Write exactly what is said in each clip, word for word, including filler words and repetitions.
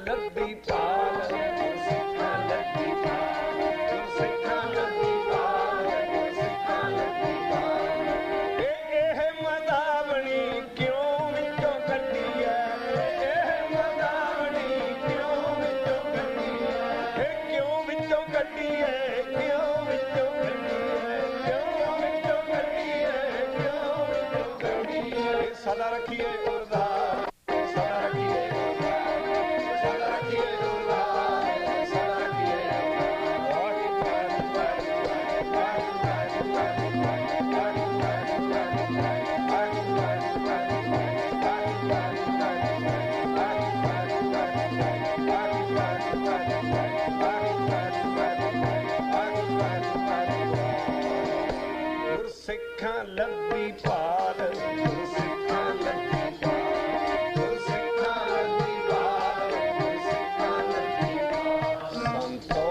ਲੱਭੀ ਪਾਲ ਗੁਰਸਿੱਖਾਂ ਲੱਭੀ ਪਾਲ ਗੁਰਸਿੱਖਾਂ ਲੱਭੀ ਪਾਲ ਗੁਰਸਿੱਖਾਂ ਲੱਭੀ ਪਾਲ। ਇਹ ਇਹ ਮਦਾਵਣੀ ਕਿਉਂ ਵਿੱਚੋਂ ਕੱਢੀ ਐ ਇਹ ਮਦਾਵਣੀ ਕਿਉਂ ਵਿੱਚੋਂ ਕੱਢੀ ਐ ਇਹ ਕਿਉਂ ਵਿੱਚੋਂ ਕੱਢੀ ਐ ਕਿਉਂ ਵਿੱਚੋਂ ਕੱਢੀ ਐ ਕਿਉਂ ਵਿੱਚੋਂ ਕੱਢੀ ਐ ਕਿਉਂ ਵਿੱਚੋਂ ਕੱਢੀ ਐ। ਸਦਾ ਰੱਖੀਏ ਗੁਰਦਾਸ ਸਦਾ ਰੱਖੀਏ ਸਦਾ ਰੱਖੀਏ ਗੁਰਦਾਸ ਸਦਾ ਰੱਖੀਏ ਗੁਰਸਿੱਖਾਂ ਲੱਭੀ ਪਾਲ ਗੁਰਸਿੱਖਾਂ ਲੱਭੀ ਪਾਲ ਗੁਰਸਿੱਖਾਂ ਲੱਭੀ ਪਾਲ ਗੁਰਸਿੱਖਾਂ ਲੱਭੀ ਪਾਲ। ਸੰਤੋ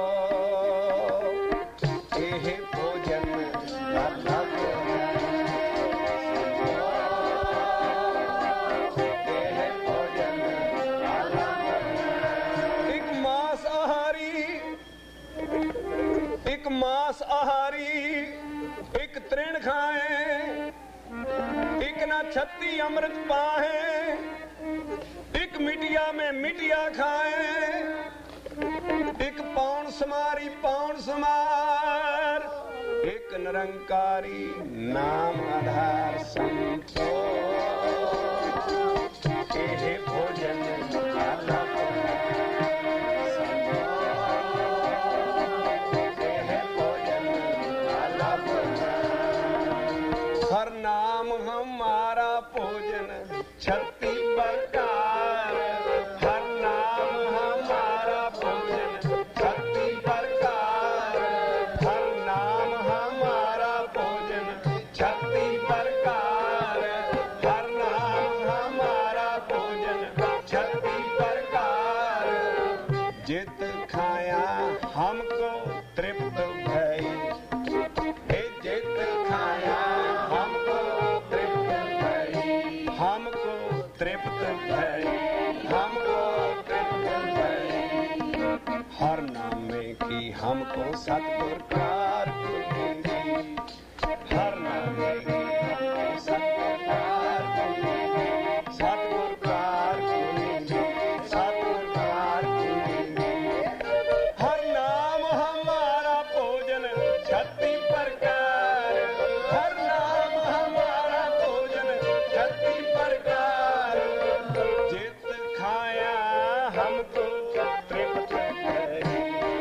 ਇਹ ਭੋਜਨ ਲਾਲਾ ਇਹ ਭੋਜਨ ਲਾਲਾ। ਇੱਕ ਮਾਸ ਆਹਾਰੀ ਇੱਕ ਮਾਸ ਆਹਾਰੀ ਇੱਕ ਤ੍ਰਿਣ ਖਾਏ ਇੱਕ ਨਾ ਛੱਤੀ ਅੰਮ੍ਰਿਤ ਪਾਹੇ ਇੱਕ ਮਿਟਿਆ ਮੈਂ ਮਿਟਿਆ ਖਾਏ ਇੱਕ ਪੌਣ ਸਮਾਰੀ ਪੌਣ ਸਮਾਰ ਇੱਕ ਨਿਰੰਕਾਰੀ ਨਾਮ ਆਧਾਰ। ਸੰਤੋ ਇਹ ਭੋਜਨ ਲਾਲਾ हर नाम हमारा भोजन छत्ती प्रकार हर नाम हमारा भोजन छत्ती प्रकार हर नाम हमारा भोजन छत्ती प्रकार हर नाम हमारा भोजन छत्ती प्रकार। जित खाया हमको तृप्त भई जित खाया हमको तृप्त भई हमको तृप्त भई हमको तृप्त भई। हर नामे की हमको सतगुर कार मिली हर नामे की हमको सतगुर कार मिली सतगुर कार मिली सतगुर कार मिली। हर नाम हमारा भोजन छत्ती प्रकार हर नाम हमारा भोजन छत्ती प्रकार। जित खाया हमको तृप्त भई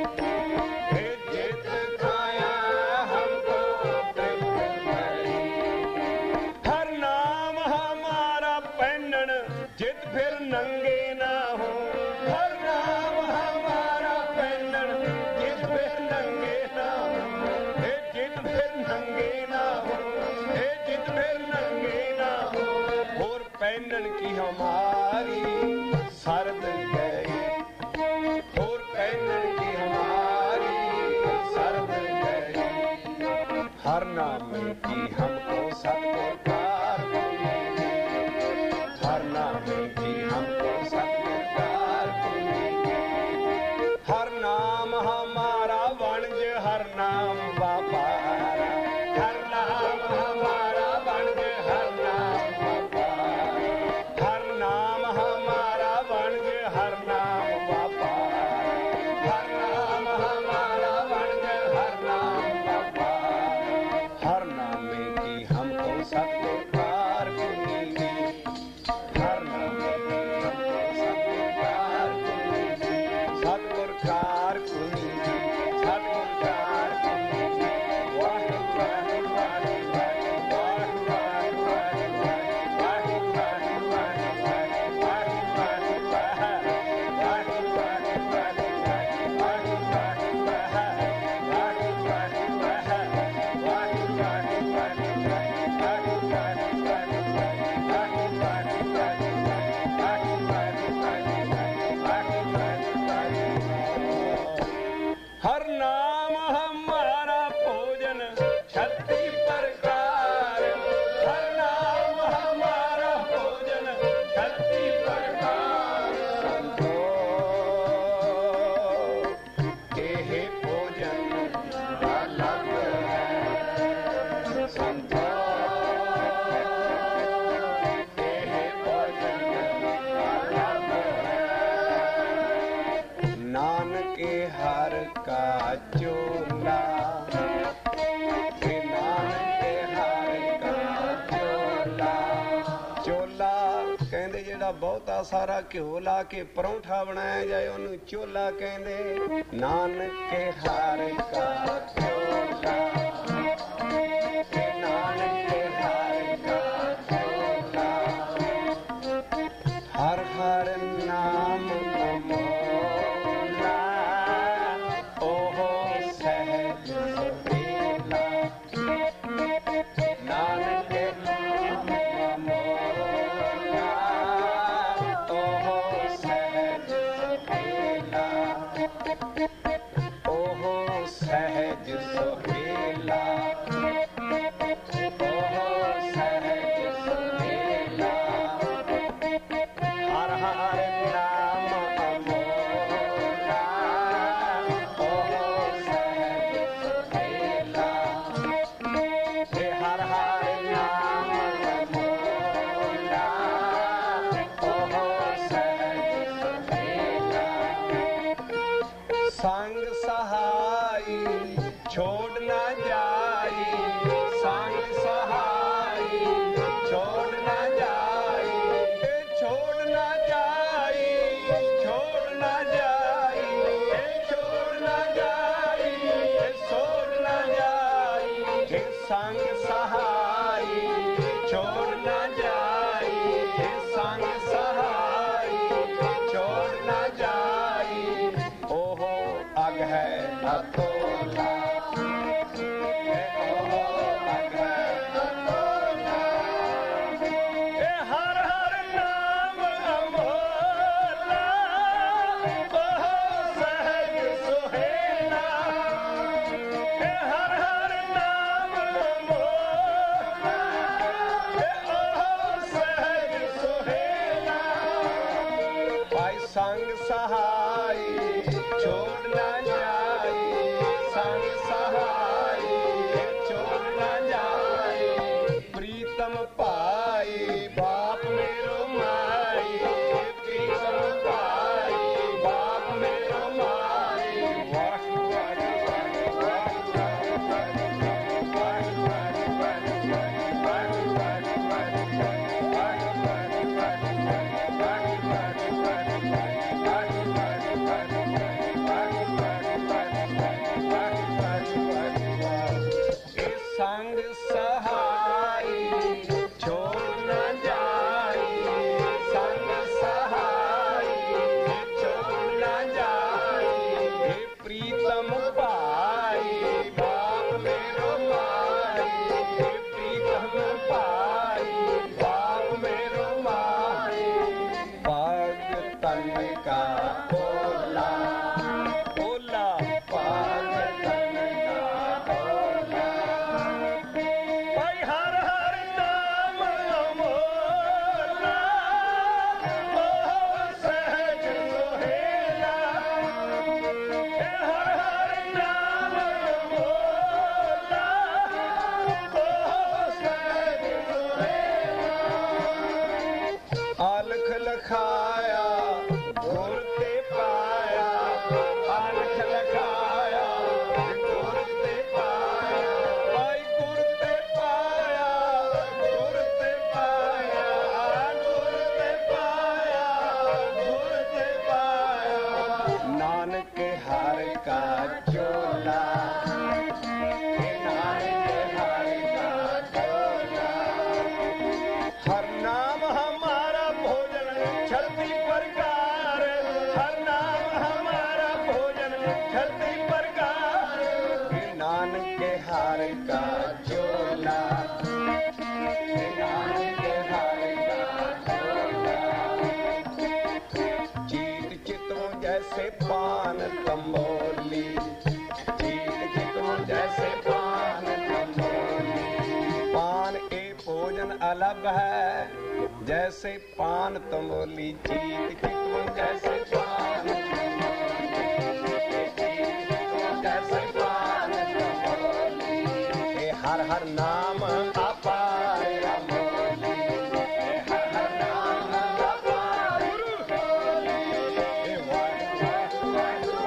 जित खाया हमको तृप्त भई। हर नाम हमारा पहनन जित फिर नंगे ना हो हर नाम हमारा पहनन जित फिर नंगे ना हो जित फिर नंगे ना हो जित फिर नंगे ना हो। और पहनन की हमारी सरद गई और पहनन की हमारी सरद गई। हर नाम की हमको सतगुर कार मिली हर नाम की हमको सतगुर कार मिली। हर नाम हमारा वणज हर नाम व्यापार हर नाम हमारा वणज हर नाम व्यापार हर नाम हमारा वणज हर नाम व्यापार हर नाम हमारा वणज हर नाम व्यापार। हर नामे की हमको सतगुर कार मिली हर नामे की हमको सतगुर कार मिली सतगुर कार मिली सतगुर कार मिली। वाह वाह वाह वाह वाह वाह वाह वाह वाह वाह वाह नानके हर का चोला, नानके हर का चोला। चोला कहंदे जेड़ा बहुता सारा घिओ ला के परौंठा बनाया जाए ओनू चोला कहंदे। नानके हर का चोला, नानके हर का चोला। हर हर नाम अमोला, ओहो सहज सुहेला। नानके नाम अमोला, ओहो सहज सुहेला, ओहो सहज सुहेला, ओहो सहज सुहेला। हर हर नाम अमोला, ओहो सहज सुहेला। हे हर हर नाम अमोला, ओहो सहज सुहेला। संग सहाई छोड़ न जाई, संग सहाई छोड़ न जाई, छोड़ न जाई, छोड़ न जाई, छोड़ न जाई, छोड़ न जाई। हे संग सहाई छोड़ न जाई, हे संग सहाई छोड़ न जाई। ओहो अग है अतोला, ओहो अग है अतोला। हर हर नाम अमोला, ओहो सहज सुहेला। हर हर नाम अमोला, ओहो सहज सुहेला। भाई संग सहाई छोड़ न जाई, संग सहाई छोड़ न जाई। प्रीतम पाई बाप मेरो माई, प्रीतम पाई बाप मेरो माई। वाह वाह संग सहाई छोड़ न जाई, संग सहाई छोड़ न जाई। हे प्रीतम पाई बाप मेरो माई, हे प्रीतम पाई बाप मेरो माई। पाग तन का ओला, ओला पाग तन का ओला। भाई हर हर नाम अमोला, ओहो सहज सुहेला। हर हर नाम अमोला, ओहो सहज सुहेला। अलख लखाया गुर ते पाया, अलख लखाया गुर ते पाया। भाई गुर ते पाया, गुर ते पाया, गुर ते पाया, गुर ते पाया। नानक हर का चोला, नानक हर का चोला। हर नाम हमारा भोजन छलती प्रकार, हर नाम हमारा भोजन छलती प्रकार। नानक हर का चोला, नानक हर का चोला। चीत चितों जैसे पान तंबोली, चीत चितों जैसे पान तंबोली। पान ए भोजन अलग है जैसे पान तंबोली, चीत चितों जैसे पान तंबोली, जैसे पान तंबोली। हर हर नाम अपार अमोली, हर हर नाम अपार अमोली।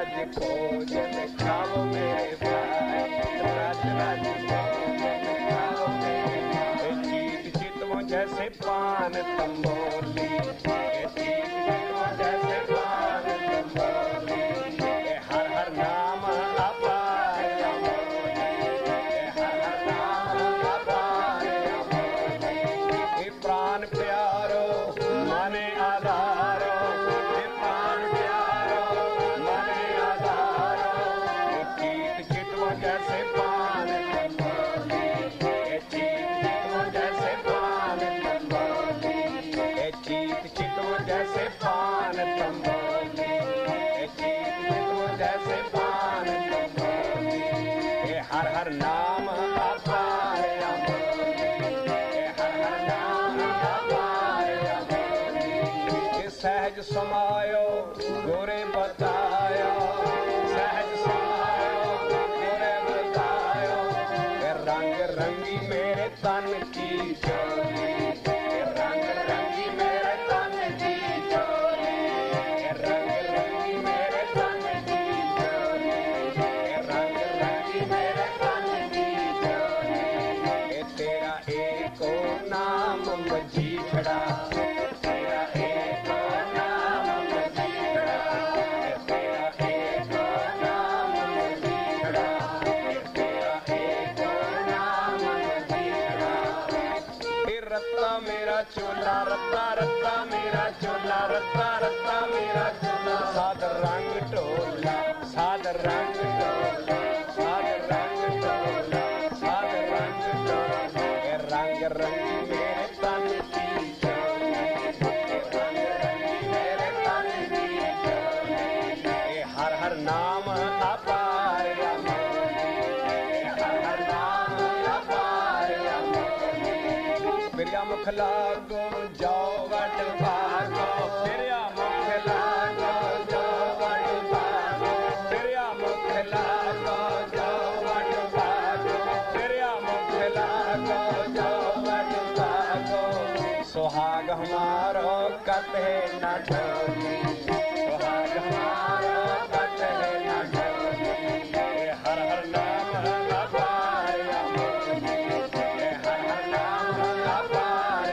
राज भोजन खाओ मेरे भाई, राज राज भोजन खाओ मेरे भाई। चीत चितवों जैसे पान तंबोली, चीत चितवों जैसे पान तंबोली, हर हर नाम अपार अमोली, हर हर नाम अपार अमोली। प्राण प्यारो माने आधारो, प्राण प्यारो माने आधारो। चीत चितवों जैसे पान तंबोली, चीत चितवों जैसे पान तंबोली, चीत चितवों जैसे पान तंबोली, चीत चितवों जैसे पान तंबोली। हर हर नाम अपार अमोली, हर हर नाम अपार अमोली। सहज समायो गोरे बतायो, सहज समायो गोरे बतायो। रंग रंगी मेरे तन की चोली, रंग रंगी मेरे तन की चोली, रंग रंगी मेरे तन की चोली, रंग रंगी मेरे तन की चोली। तेरा एको नाम मजीठड़ा, तेरा एको नाम मजीठड़ा, तेरा एको नाम मजीठड़ा, तेरा एको नाम मजीठड़ा। ए रत्ता मेरा चोला, रत्ता रत्ता मेरा चोला, रत्ता रत्ता मेरा चोला। साद रंग टोला, साद रंग टोला, साद रंग टोला, साद रंग टोला। ए रंग रंगी मेरे तन की चोली, ए रंग रंगी मेरे तन की चोली। ए हर हर नाम अपार अमोली, ए हर हर नाम अपार अमोली। प्रिया मुख लागो जाओ वट भागो, प्रिया मुख लागो जाओ वट भागो, प्रिया मुख लागो जाओ वट भागो, प्रिया मुख लागो जाओ वट भागो। सुहाग हमारो कटे न ढोली, सुहाग हमारो कटे न ढोली। हर हर नाम अपार अमोली, हर हर नाम अपार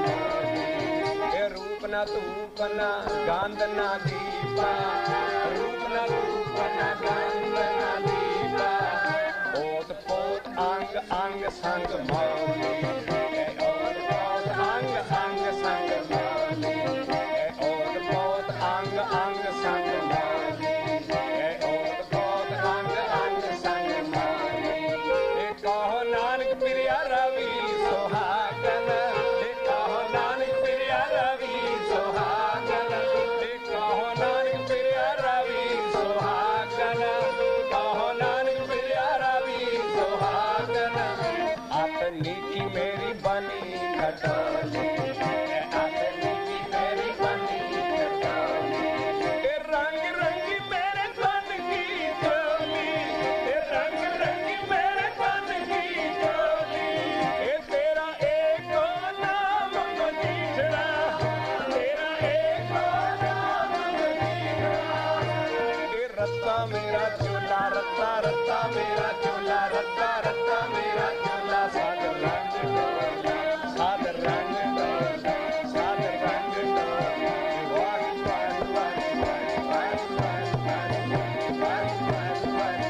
अमोली। रूप न धूप न गंध न दीपा, रूप न धूप न गंध न दीपा। ओत पोत अंग अंग संग मौली, ओत पोत अंग अंग संग मौली, ओत पोत अंग अंग संग मौली, ओत पोत अंग अंग संग मौली। कहो नानक प्रिया रवि सुहागन, कहो नानक प्रिया रवि सुहागन, कहो नानक प्रिया रवि सुहागन, कहो नानक प्रिया रवि सुहागन। अपनी की मेरी बनी खटोली, अपनी की मेरी बनी खटोली। रंग रंगी मेरे तन की चोली, रंग रंगी मेरे तन की चोली। तेरा एको नाम मजीठड़ा, तेरा एको नाम मजीठड़ा। रत्ता मेरा चोला, रत्ता रत्ता मेरा चोला, रत्ता रत्ता मेरा चोला। साद रंग टोला, साद रंग टोला, साद रंग टोला। वाह वाह वाह वाह वाह वाह वाह वाह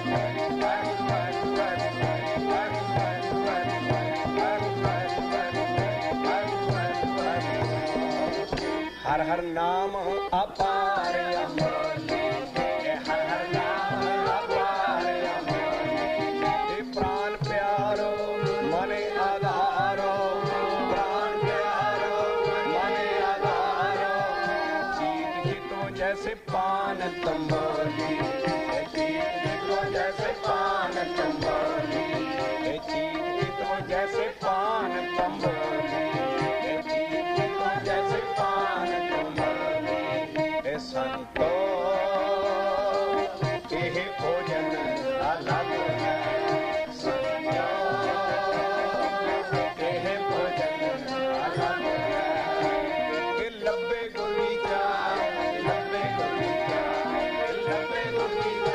वाह। हर हर नाम अपार अमोली, हर हर नाम अपार अमोली। प्राण प्यारो मने आधारो, प्राण प्यारो मने आधारो। चीत चितों जैसे पान तंबोली, चीत चितों जैसे पान तंबोली, चीत चितों जैसे पान तंबोली, चीत चितों जैसे पान तंबोली। संतो यह भोजन अलग है, संतो यह भोजन अलग है। कि लब्बे गुली का, लब्बे गुली का, लब्बे गुली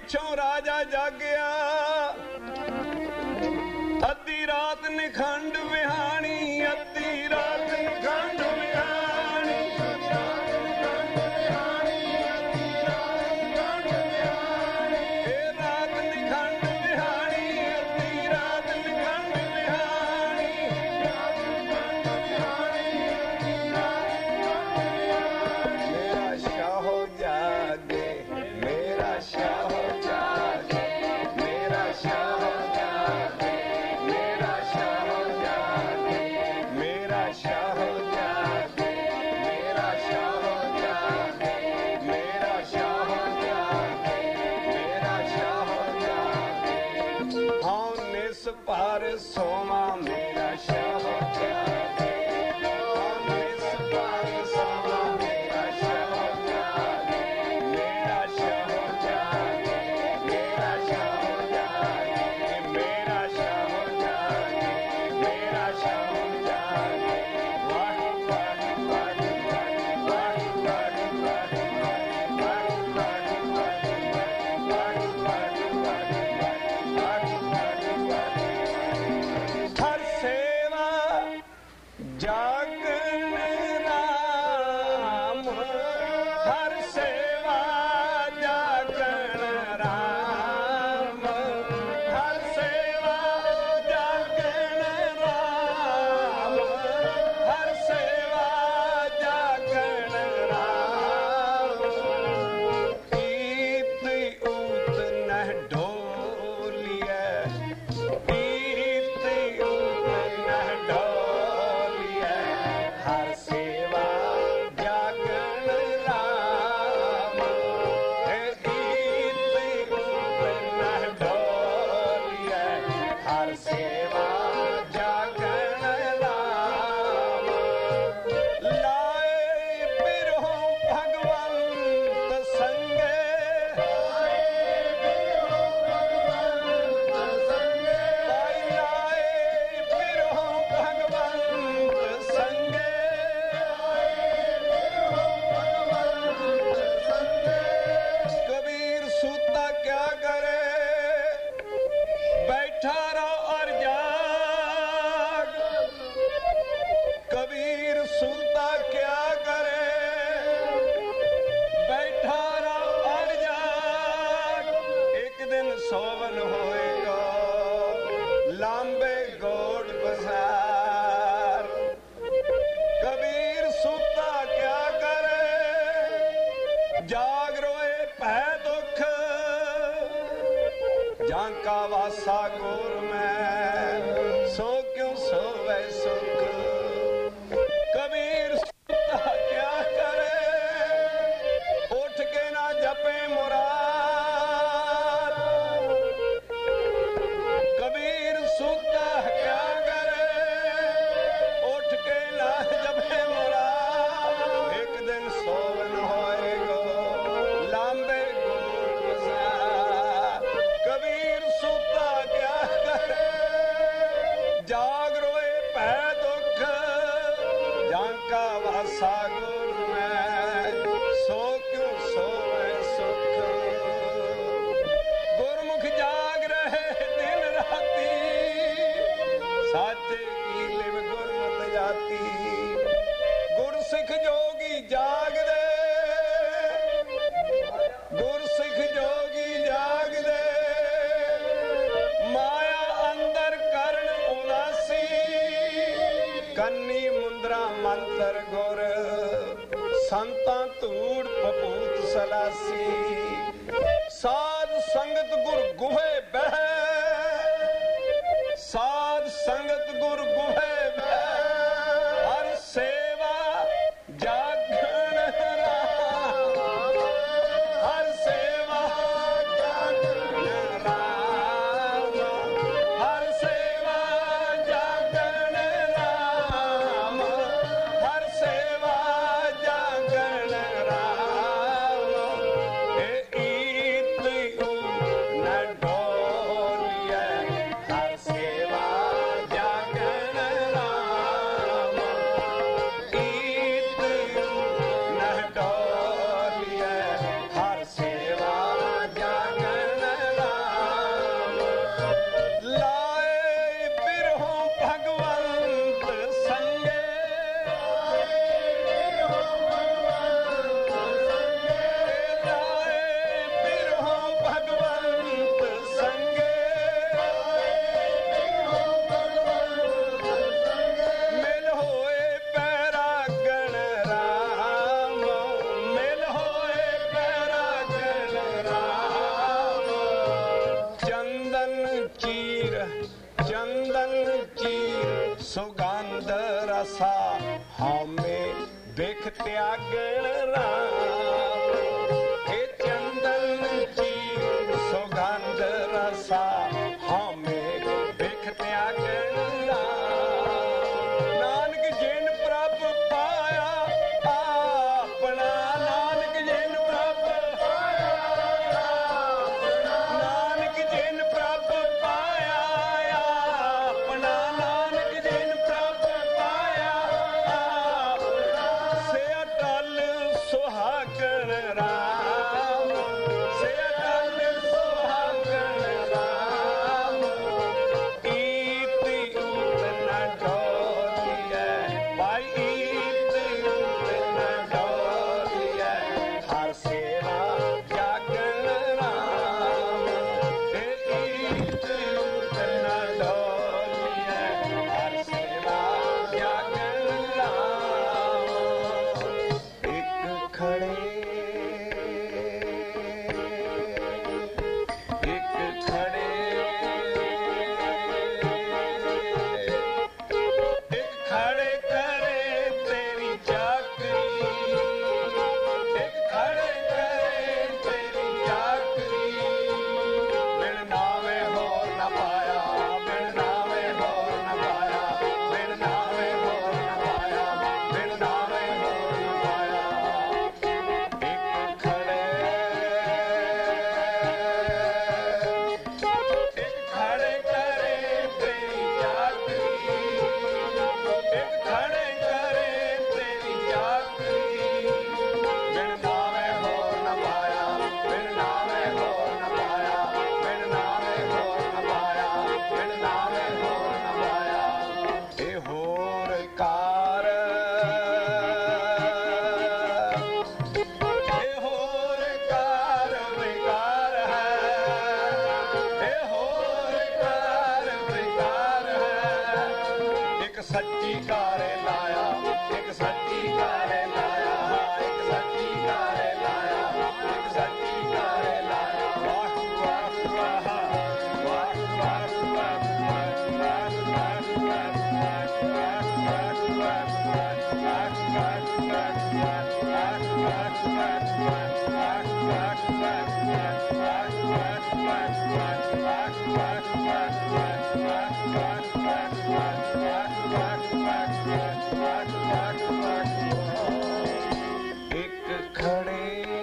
ਪਿੱਛੋਂ ਰਾਜਾ ਜਾਗਿਆ, ਅੱਧੀ ਰਾਤ ਨਿਖੰਡ ਵਿਹਾਣੀ, ਅੱਧੀ ਰਾਤ ਨਿਖੰਡ ਵਿਹਾਣੀ, ਇਹ ਰਾਤ ਨਿਖੰਡ ਵਿਹਾਣੀ, ਅੱਧੀ ਰਾਤ ਨਿਖੰਡ ਵਿਹਾਣੀ। ਮੇਰਾ ਸ਼ਾਹੋ ਜਾਗੇ, ਮੇਰਾ ਸ਼ਾਹੋ ਜਾਗੇ, ਮੇਰਾ ਸ਼ਾਹੋ ਜਾਗੇ, ਮੇਰਾ ਸ਼ਾਹੋ ਜਾਗੇ, ਮੇਰਾ ਸ਼ਾਹੋ ਜਾਗੇ, ਮੇਰਾ ਸ਼ਾਹੋ ਜਾਗੇ, ਮੇਰਾ ਸ਼ਾਹੋ ਜਾਗੇ, ਮੇਰਾ ਸ਼ਾਹੋ ਜਾਗੇ। ਹਾਂ ਨਿਸ ਪਰ ਸੋਵਾ ਮੇਰਾ ਸ਼ਾਹੋ ਜਾਗੇ, ਹਾਂ ਨਿਸ ਪਰ ਸੋਵਾ ਮੇਰਾ ਸ਼ਾਹੋ ਜਾਗੇ, ਮੇਰਾ ਸ਼ਾਹੋ ਜਾਗੇ, ਮੇਰਾ ਸ਼ਾਹੋ ਜਾਗੇ, ਮੇਰਾ ਸ਼ਾਹੋ ਜਾਗੇ, ਮੇਰਾ ਸ਼ਾਹੋ ਜਾਗੇ। ਵਾਹਿ ਵਾਹਿ ਵਾਹਿ ਵਾਹਿ ਵਾਹਿ ਵਾਹਿ ਵਾਹਿ ਵਾਹਿ ਵਾਹਿ ਵਾਹਿ ਵਾਹਿ। ਹਰ ਸੇਵਾ ਜਾਗਣ ਰਾਮ, ਹਰ ਸੇਵਾ ਜਾਗਣ ਰਾਮ, ਹਰ ਸੇਵਾ ਜਾਗਣ ਰਾਮ, ਹਰ ਸੇਵਾ ਜਾਗਣ ਰਾਮ। ਈਤ ਊਤ ਨਹਿ ਢੋਲੀਐ, ਈਤ ਊਤ ਨਹਿ ਢੋਲੀਐ, ਹਰ ਸੇਵਾ ਜਾਗਣ ਰਾਮ। ਈਤ ਊਤ ਨਹਿ ਢੋਲੀਐ, ਹਰ ਸੇਵਾ ਜਾਗਣ ਰਾਮ। ਲਾਏ ਬਿਰਹੋਂ ਭਗਵੰਤ ਸੰਗੇ, ਭਾਈ ਲਾਏ ਬਿਰਹੋਂ ਭਗਵੰਤ ਸੰਗੇ। ਕਬੀਰ ਸੂਤਾ ਕਿਆ ਕਰੇ, ਬੈਠਾ ਰਹੋ ਔਰ ਜਾਗ। ਕਬੀਰ ਸੂਤਾ ਕਿਆ ਕਰੇ, ਬੈਠਾ ਰਹੋ ਔਰ ਜਾਗ। ਇੱਕ ਦਿਨ ਸੋਵਨ ਹੋਏਗਾ, ਲਾਂਬੇ ਗੋੜ ਬਜ਼ਾਰ। ਕਬੀਰ ਸੂਤਾ ਕਿਆ ਕਰੇ, ਜਾਗ ਰੋਏ ਭੈ ਦੁੱਖ, ਜਾਂ ਕਾ ਵਾਸਾ ਗੁਰ ਮੈਂ, ਸੋ ਕਿਉ ਸੋਵੈ ਸੁਖ। ਕਬੀਰ ਸੂਤਾ ਕਿਆ ਕਰੇ, ਉੱਠ ਕੇ ਨਾ ਜਪੇ ਮੁਰਾਦ। ਕਬੀਰ ਸੂਤਾ ਕਿਆ ਕਰੇ, ਉੱਠ ਕੇ ਨਾ ਜਪੇ ਮੁਰਾਦ। ਇੱਕ ਦਿਨ ਸੋਵਨ ਹੋਏਗਾ, ਲਾਂਬੇ ਗੋੜ ਬਜ਼ਾਰ। ਕਬੀਰ ਸੂਤਾ ਕਿਆ ਕਰੇ, ਜਾਗ ਰੋਏ ਭੈ ਦੁੱਖ, ਜਾਂ ਕਾ ਵਾਸਾ ਗੁਰ ਮੈਂ, ਸੋ ਕਿਉ ਸੋਵੈ ਸੁਖ। ਗੁਰਮੁਖ ਜਾਗ ਰਹੇ ਦਿਨ ਰਾਤੀ, ਸਾਚੇ ਕੀ ਲਿਵ ਗੁਰਮਤਿ ਜਾਤੀ। ਗੁਰਸਿੱਖ ਜੋਗੀ ਜਾਗਦੇ, ਗੁਰਸਿੱਖ ਜੋਗੀ ਜਾਗਦੇ, ਮਾਇਆ ਅੰਦਰ ਕਰਨ ਉਦਾਸੀ। ਕੰਨੀ ਮੁੰਦਰਾ ਮੰਤਰ ਗੁਰ, ਸੰਤਾਂ ਧੂੜ ਪਪੂਤ ਸਲਾਸੀ। ਸਾਧ ਸੰਗਤ ਗੁਰ ਗੁਹੇ ਬਹਿ, ਸਾਧ ਸੰਗਤ ਗੁਰ ਗੁਹੇ ਬਹਿ। ਹਰ ਸੇਵਾ ਜਾਗਣ ਰਾਮ, ਹਰ ਸੇਵਾ ਜਾਗਣ ਰਾਮ, ਹਰ ਸੇਵਾ ਜਾਗਣ ਰਾਮ, ਹਰ ਸੇਵਾ ਜਾਗਣ ਰਾਮ। ਇਹ ਈਤ ਊਤ ਨਹਿ ਢੋਲੀਐ, ਹਰ ਸੇਵਾ ਜਾਗਣ चंदन की सुगंध रसा हमें देख त्यागण राम। हे चंदन की सुगंध रसा हमें देख त्यागण राम। नानक जिन प्रभ पाया अपना, नानक जिन प्रभ पाया नानक जिन प्रभ पाया अपना, नानक जिन प्रभ पाया से अटल सुहागण राम, से अटल सुहागण राम। ईत ऊत न डोलिए भाई, ईत ऊत न डोलिए हर सेवा जागण राम। हे ईत ऊत न डोलिए हर सेवा जागण राम। एक खड़े एक खड़े एक खड़े करे तेरी चाकरी, एक खड़े करे तेरी चाकरी। बिन नावे होर न पाया, बिन नावे होर न पाया, बिन नावे होर न पाया, बिन नावे होर न पाया। एक खड़े एक खड़े करे तेरी चाकरी, एक खड़े करे तेरी चाकरी। बिन नावे होर न पाया, बिन नावे होर न पाया, बिन नावे होर न पाया, बिन नावे होर न पाया। ए होर कार ए होर कार विकार है, ए होर कार विकार है। एक सच्ची कारे लाया, एक सच्ची कारे लाया, एक सच्ची कारे लाया, एक सच्ची कारे लाया। वाह वाह वाह वाह वाह वाह वाह वाह वाह वाह वाह वाह वाह वाह एक खड़े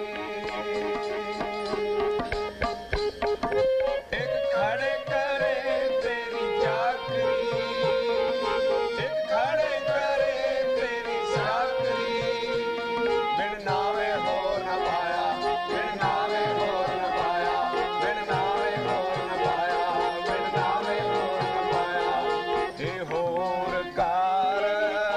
एक खड़े करे तेरी चाकरी, एक खड़े करे तेरी चाकरी। बिन नावे होर न पाया, बिन नावे होर न पाया, बिन नावे होर न पाया, बिन नावे होर न पाया। हे होर कार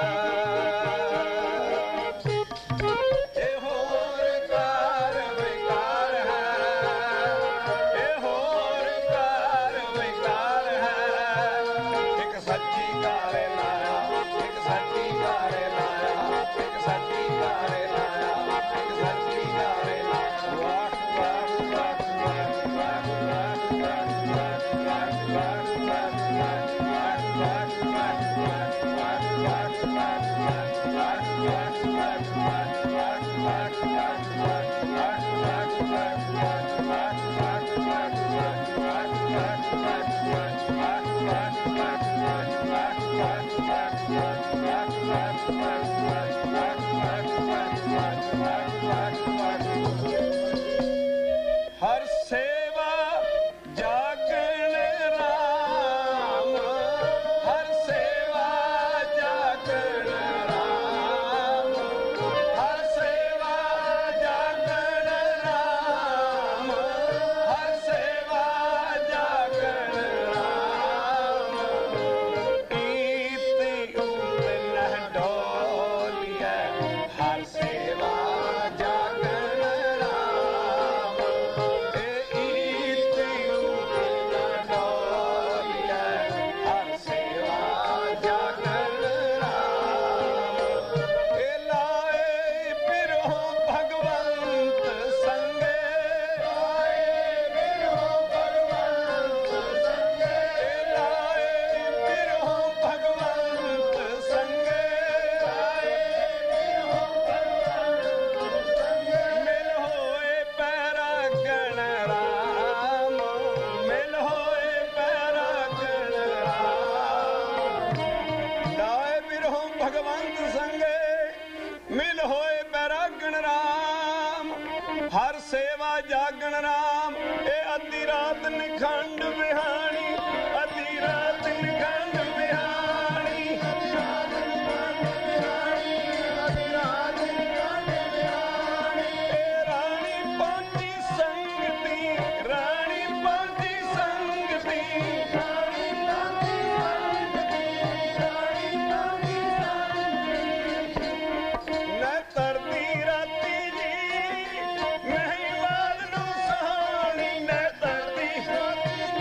ए होर कार विकार है, ए होर कार विकार है। एक सच्ची कारे लाया, एक सच्ची कारे लाया, एक सच्ची कारे लाया, एक सच्ची कारे लाया। वाह वाह वाह वाह वाह वाह वाह वाह वाह वाह वाह वाह वाह वाह वाह वाह वाह वाह वाह ਭਗਵੰਤ ਸੰਗੇ ਮਿਲ ਹੋਏ ਬੈਰਾਗਣ ਰਾਮ ਹਰ ਸੇਵਾ ਜਾਗਣ ਰਾਮ ਇਹ ਅੱਧੀ ਰਾਤ ਨਿਖੰਡ ਬਿਹਾਣੀ ਅੱਧੀ ਰਾਤ ਨਿਖੰਡ ਬਿਹਾਣੀ ਅੱਧੀ ਰਾਤ ਨਿਖੰਡ ਬਿਹਾਣੀ ਅੱਧੀ ਰਾਤ ਨਿਖੰਡ ਬਿਹਾਣੀ ਇਹ ਰਾਣੀ ਪਹੁੰਚੀ ਸੰਗਤੀ ਰਾਣੀ ਪਹੁੰਚੀ ਸੰਗਤੀ ਰਾਣੀ ਪਹੁੰਚੀ ਸੰਗਤੀ ਰਾਣੀ ਪਹੁੰਚੀ ਸੰਗਤੀ ਮੈਂ ਤਰਦੀ ਰਾਤੀ ਜੀ ਮਹੀਵਾਲ ਨੂੰ ਸਹਾਣੀ ਮੈਂ ਤਰਦੀ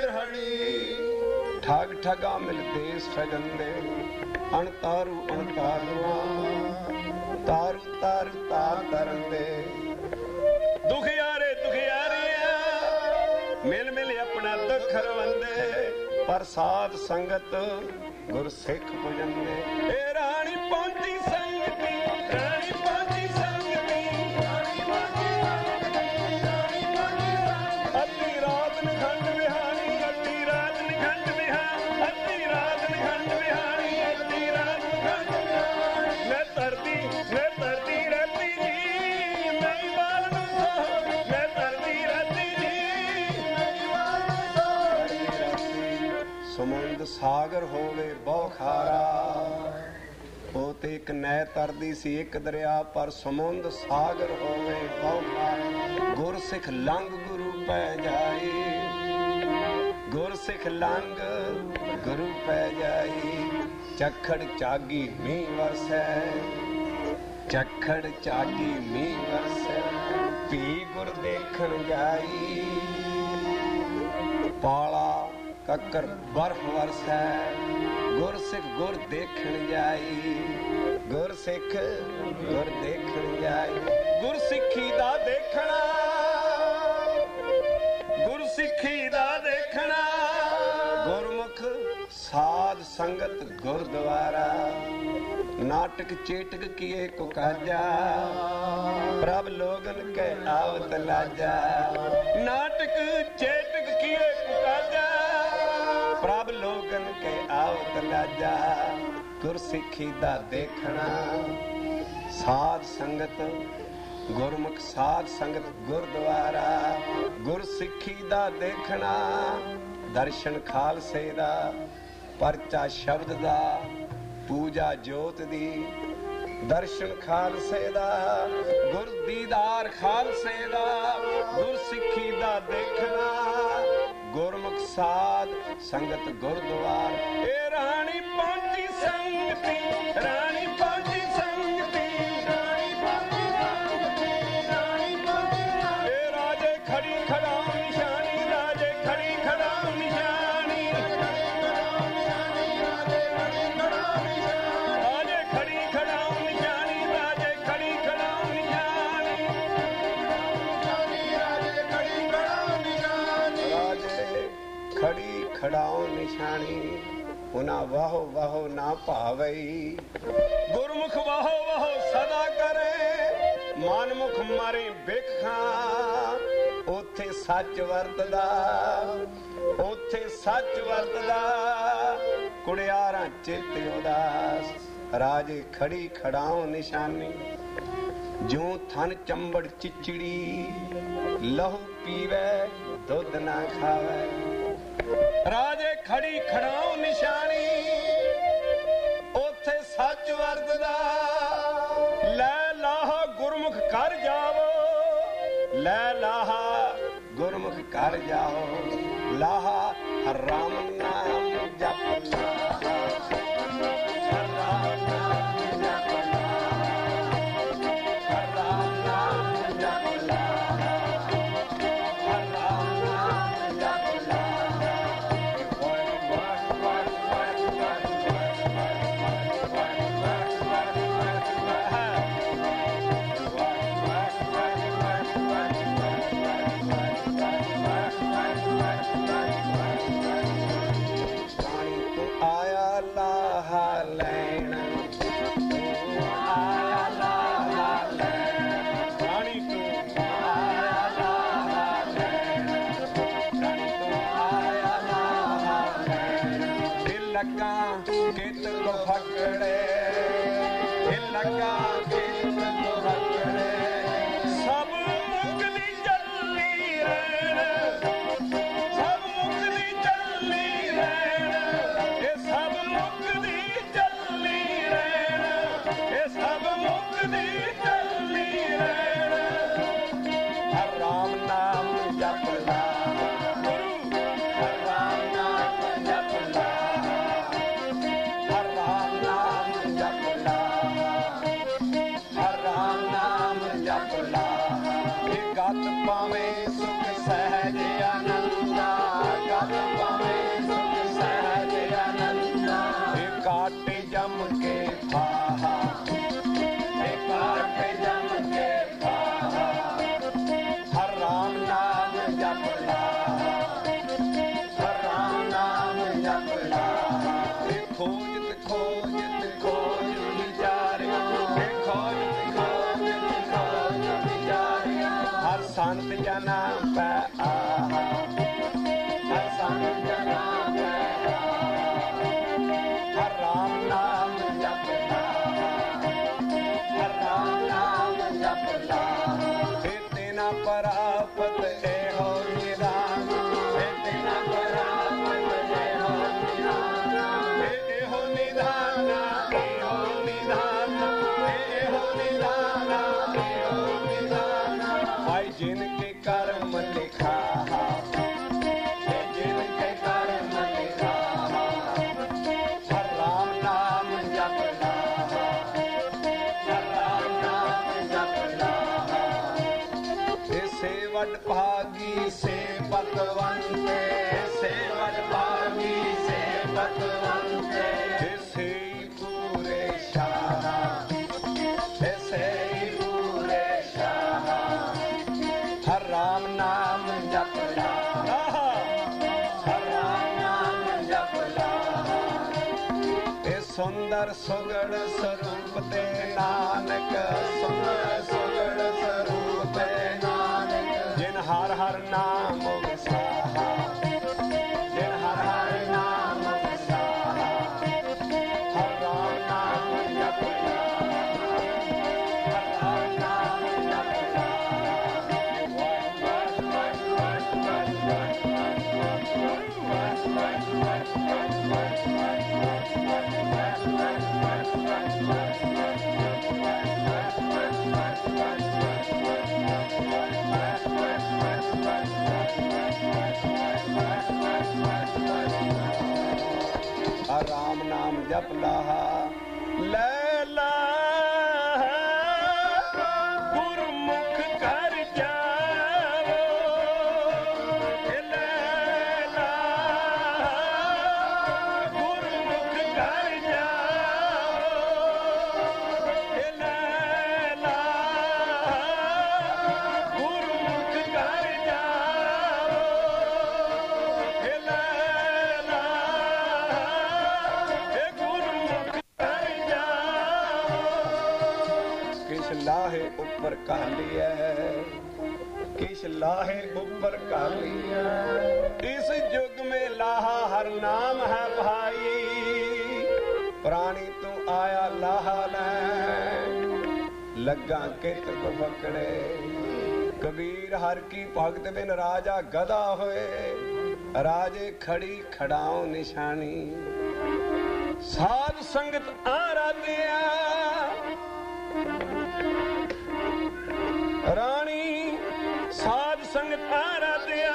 ਬਿਰਹਣੀ ਠਗ ਠਗਾ ਮਿਲ ਦੇਸ ਠਗੰਦੇ ਅਣ ਤਾਰੂ ਅਣ ਤਾਰੂਆਂ ਤਾਰੂ ਤਾਰੂ ਤਾਰ ਤਰੰਦੇ ਦੁਖਿਆਰੇ ਦੁਖਿਆਰੀਆਂ ਮਿਲ ਮਿਲ ਆਪਣਾ ਦੁੱਖ ਰਵੰਦੇ ਪਰ ਸਾਧ ਸੰਗਤ ਗੁਰ ਸਿੱਖ ਪੁਜੰਦੇ ਏ ਰਾਣੀ ਪਹੁੰਚੀ ਸੰਗਤੀ ਰਾਣੀ ਪਹੁੰਚੀ ਸੰਗਤੀ ਰਾਣੀ ਪਹੁੰਚੀ ਸੰਗਤੀ ਰਾਣੀ ਪਹੁੰਚੀ ਸੰਗਤੀ ਅੱਧੀ ਰਾਤ ਨਿਖੰਡ ਵਿਹਾਣੀ ਅੱਧੀ ਰਾਤ ਨਿਖੰਡ ਵਿਹਾਣੀ ਅੱਧੀ ਰਾਤ ਨਿਖੰਡ ਵਿਹਾਣੀ ਅੱਧੀ ਰਾਤ ਨਿਖੰਡ ਵਿਹਾਣੀ ਮੈਂ ਧਰਤੀ ਮੈਂ ਧਰਤੀ ਰਹਿਤੀ ਜੀ ਮੈਂ ਬਾਲ ਨੂੰ ਸੋ ਮੈਂ ਧਰਤੀ ਰਹਿਤੀ ਜੀ ਮੈਂ ਬਾਲ ਨੂੰ ਸੋ ਸਮੁੰਦ ਸਾਗਰ ਹੋਵੇ ਬਹੁ ਖਾਰਾ ਉਹ ਤੇ ਇੱਕ ਨਹਿ ਤਰਦੀ ਸੀ ਇੱਕ ਦਰਿਆ ਪਰ ਸਮੁੰਦ ਸਾਗਰ ਹੋਵੇ ਬਹੁ ਖਾਰਾ ਗੁਰਸਿੱਖ ਲੰਘ ਗੁਰੂ ਪੈ ਜਾਈ ਗੁਰਸਿੱਖ ਲੰਘ ਗੁਰੂ ਪੈ ਜਾਈ ਚੱਖੜ ਚਾਗੀ ਮੀਂਹ ਵਰਸੈ ਚੱਖੜ ਚਾਗੀ ਮੀਂਹ ਵਰਸੈ ਭੀ ਗੁਰ ਦੇਖਣ ਜਾਈ ਪਾਲਾ ਕੱਕਰ ਬਰਫ ਵਰਸੈ ਗੁਰਸਿੱਖ ਗੁਰ ਦੇਖਣ ਜਾਈ ਗੁਰਸਿੱਖ ਗੁਰ ਦੇਖਣ ਜਾਈ ਗੁਰਸਿੱਖੀ ਦਾ ਦੇਖਣਾ ਗੁਰਸਿੱਖੀ ਦਾ ਦੇਖਣਾ ਗੁਰਮੁਖ ਸਾਧ ਸੰਗਤ ਗੁਰਦੁਆਰਾ ਨਾਟਕ ਚੇਟਕ ਕੀਏ ਕੋ ਕਾਜਾ ਪ੍ਰਭ ਲੋਗਨ ਕੈ ਆਵਤ ਲਾਜਾ ਨਾਟਕ ਚੇਟਕ ਕੀਏ ਕੋ ਕਾਜਾ ਪ੍ਰਭ ਲੋਗਨ ਕੇ ਆਵਤ ਲਾਜਾ ਗੁਰਸਿੱਖੀ ਦਾ ਦੇਖਣਾ ਸਾਧ ਸੰਗਤ ਗੁਰਮੁਖ ਸਾਧ ਸੰਗਤ ਗੁਰਦੁਆਰਾ ਗੁਰਸਿੱਖੀ ਦਾ ਦੇਖਣਾ ਦਰਸ਼ਨ ਖਾਲਸੇ ਦਾ ਪਰਚਾ ਸ਼ਬਦ ਦਾ ਪੂਜਾ ਜੋਤ ਦੀ ਦਰਸ਼ਨ ਖਾਲਸੇ ਦਾ ਗੁਰ ਦੀਦਾਰ ਖਾਲਸੇ ਦਾ ਗੁਰਸਿੱਖੀ ਦਾ ਦੇਖਣਾ ਗੁਰਮੁਖ ਸਾਧ ਸੰਗਤ ਗੁਰਦੁਆਰ ਏ ਰਾਣੀ ਪਹੁੰਚੀ ਸੰਗਤੀ ਰਾਣੀ ਪਹੁੰਚੀ ਸੰਗਤੀ ਰਾਣੀ ਪਹੁੰਚੀ ਸੰਗਤੀ ਰਾਣੀ ਪਹੁੰਚੀ ਏ ਰਾਜੇ ਖੜੀ ਖੜਾ ਨਿਸ਼ਾਨੀ ਰਾਜੇ ਖੜੀ ਖੜਾ ਨਿਸ਼ਾਨੀ ਰਾਜੇ ਖੜੀ ਖੜਾ ਨਿਸ਼ਾਨੀ ਰਾਜੇ ਖੜੀ ਖੜਾ ਨਿਸ਼ਾਨੀ ਰਾਜੇ ਖੜੀ ਖੜਾ ਨਿਸ਼ਾਨੀ ਰਾਜੇ ਖੜੀ ਖੜਾਓ ਨਿਸ਼ਾਨੀ ਉਹਨਾਂ ਵਾਹੋ ਵਾਹੋ ਨਾ ਭਾਵਈ ਗੁਰਮੁਖ ਵਾਹੋ ਵਾਹੋ ਸਦਾ ਕਰੇ ਮਨਮੁਖ ਮਾਰੇ ਬਿਖਾਂ ਉੱਥੇ ਸੱਚ ਵਰਤਦਾ ਉੱਥੇ ਸੱਚ ਵਰਤਦਾ ਕੁੜਿਆਰਾਂ ਚਿੱਤ ਉਦਾਸ ਰਾਜੇ ਖੜੀ ਖੜਾਓ ਨਿਸ਼ਾਨੀ ਜੋ ਥਨ ਚੰਬੜ ਚਿਚੜੀ ਲਹੂ ਪੀਵੇ ਦੁੱਧ ਨਾ ਖਾਵੇ ਰਾਜੇ ਖੜੀ ਖੜਾਓ ਨਿਸ਼ਾਨੀ ਉੱਥੇ ਸੱਚ ਵਰਤਦਾ ਲੈ ਲਾਹਾ ਗੁਰਮੁਖ ਕਰ ਜਾਵੋ ਲੈ ਲਾਹਾ ਗੁਰਮੁਖ ਕਰ ਜਾਓ ਲਾਹਾ ਰਾਮ ਨਾਮ ਜਪ ਲਾਹਾ ਪਾਵੇਂ ਸੁਖ ਸਹਿਜ ਆਨੰਦਾ ਗਤ ਖੋਜਤ ਖੋਜਤ ਖੋਜ ਵਿਚਾਰਿਆ, ਖੋਜਤ ਖੋਜਤ ਖੋਜ ਵਿਚਾਰਿਆ, ਹਰ ਸੰਤ ਜਨਾ ਪੈ ਆਹਾ, ਹਰ ਸੰਤ ਜਨਾ ਪੈ ਆਹਾ, ਹਰ ਰਾਮ ਨਾਮ ਜਪ ਲਾਹਾ, ਹਰ ਰਾਮ ਨਾਮ ਜਪ ਲਾਹਾ, ਤੇ ਤੇਨਾ ਪ੍ਰਾਪਤ ਇਹੋ ਨਿਦਾਨ, ਤੇ ਤੇਨਾ ਪ੍ਰਾਪਤ ਇਹੋ ਨਿਦਾਨ, ਇਹੋ ਨਿਦਾਨ, ਇਹੋ ਨਿਦਾਨ, ਇਹੋ ਨਿਦਾਨ, ਇਹੋ ਨਿਦਾਨ, ਭਾਈ ਜਿਨ ਕੇ ਕਰਮ ਲਿਖਾ, ਜਿਨ ਕੇ ਕਰਮ ਲਿਖਾ, ਹਰ ਰਾਮ ਨਾਮ ਜਪ ਲਾਹਾ, ਹਰ ਰਾਮ ਨਾਮ ਜਪ ਲਾਹਾ, ਇਸੇ ਵਡ ਭਾਗੀ ਸੇ ਪਤਵੰਤੇ, ਸੇ ਵਡ ਭਾਗੀ ਸੇ ਪਤਵੰਤੇ, ਇਸੇ ਪੂਰੇ ਸ਼ਾਹ, ਇਸੇ ਪੂਰੇ ਸ਼ਾਹ, ਹਰ ਰਾਮ ਨਾਮ ਜਪ ਲਾਹਾ, ਹਰ ਰਾਮ ਨਾਮ ਜਪ ਲਾਹਾ, ਇਹ ਸੁੰਦਰ ਸੁਗੜ ਸਰੂਪ ਤੇ ਨਾਨਕ, ਸੁੰਦਰ ਸੁਗੜ ਸਰੂਪ ਤੇ ਨਾਨਕ, ਜਿਨ ਹਰ ਹਰ ਨਾਮ ਵਸਾਹਾ, ਜਿਨ ਹਰ ਹਰ ਨਾਮ ਵਸਾਹਾ, ਹਰ ਰਾਮ ਨਾਮ ਜਪ ਲਾਹਾ, ਹਰ ਰਾਮ ਨਾਮ ਜਪ ਰਾਮ ਨਾਮ ਜਪ ਲਾਹਾ, ਲੈ ਲਾ ਗੁਰਮੁਖ ਕਰ ਜਾਵੋ, ਲੈ ਲਾ ਗੁਰਮੁਖ ਕਰ ਜਾਵੋ, ਲੈ ਲਾ ਗੁਰਮੁਖ ਕਰ ਜਾਵੋ, ਲੈ ਲਾਹੇ ਉੱਪਰ ਕਾਲੀਐ, ਕਿਸ ਲਾਹੇ ਉੱਪਰ ਕਾਲੀਐ, ਇਸ ਯੁਗ ਮੇ ਲਾਹਾ ਹਰ ਨਾਮ ਹੈ ਭਾਈ, ਪ੍ਰਾਣੀ ਤੂੰ ਆਇਆ ਲਾਹਾ ਲੈ, ਲੱਗਾ ਕਿਤ ਕੋ ਪਕੜੇ, ਕਬੀਰ ਹਰ ਕੀ ਭਗਤ ਬਿਨ ਰਾਜਾ ਗਦਾ ਹੋਏ, ਰਾਜੇ ਖੜੀ ਖੜਾਉ ਨਿਸ਼ਾਨੀ, ਸਾਧ ਸੰਗਤ ਆਰਾਧਿਆ, ਰਾਣੀ ਸਾਧ ਸੰਗਤ ਆਰਾਧਿਆ,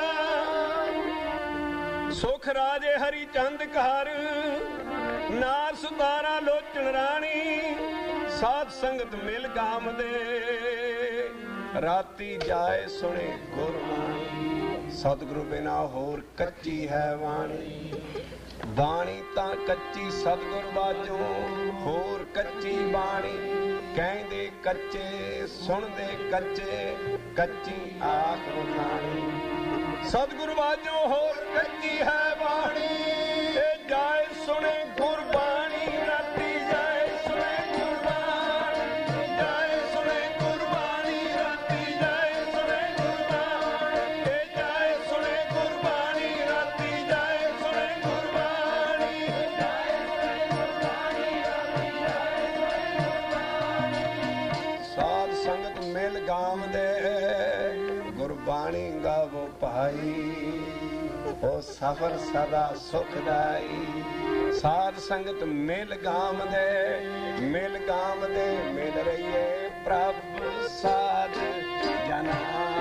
ਸੁਖ ਰਾਜੇ ਹਰੀ ਚੰਦ ਘਰ, ਨਾਰ ਸੁਤਾਰਾ ਲੋਚਨ ਰਾਣੀ, ਸਾਧ ਸੰਗਤ ਮਿਲ ਗਾਮ ਦੇ, ਰਾਤੀ ਜਾਏ ਸੁਣੇ ਗੁਰਬਾਣੀ, ਸਤਿਗੁਰੂ ਬਿਨਾ ਹੋਰ ਕੱਚੀ ਹੈ ਬਾਣੀ, ਬਾਣੀ ਤਾਂ ਕੱਚੀ ਸਤਿਗੁਰ ਬਾਝੋਂ, ਹੋਰ ਕੱਚੀ ਬਾਣੀ, ਕਹਿੰਦੇ ਕੱਚੇ ਸੁਣਦੇ ਕੱਚੇ, ਕੱਚੀ ਆਖ ਬਾਣੀ, ਸਤਿਗੁਰ ਬਾਝੋਂ ਹੋਰ ਕੱਚੀ ਹੈ ਬਾਣੀ, ਇਹ ਜਾਏ ਸੁਣੇ ਗੁਰਬਾਣੀ, ਰਾਤੀ ਜਾਏ ਸੁਣੇ ਗੁਰਬਾਣੀ, ਜਾਏ ਸੁਣੇ ਗੁਰਬਾਣੀ, ਰਾਤੀ ਜਾਏ ਸੁਣੇ ਗੁਰਬਾਣੀ, ਇਹ ਜਾਏ ਸੁਣੇ ਗੁਰਬਾਣੀ, ਰਾਤੀ ਜਾਏ ਸੁਣੇ ਗੁਰਬਾਣੀ, ਜਾਏ ਸੁਣੇ ਗੁਰਬਾਣੀ, ਰਾਤੀ ਜਾਏ ਸੁਣੇ ਗੁਰਬਾਣੀ, ਸਾਧ ਸੰਗਤ ਮਿਲ ਗਾਮ ਦੇ, ਗੁਰਬਾਣੀ ਗਾਵੋ ਭਾਈ, ਉਹ ਸਫਰ ਸਦਾ ਸੁਖਦਾਈ, ਸਾਧ ਸੰਗਤ ਮਿਲ ਗਾਮ ਦੇ, ਮਿਲ ਗਾਮ ਦੇ ਮਿਲ ਰਹੀਏ ਪ੍ਰਭ ਸਾਧ ਜਨਾ।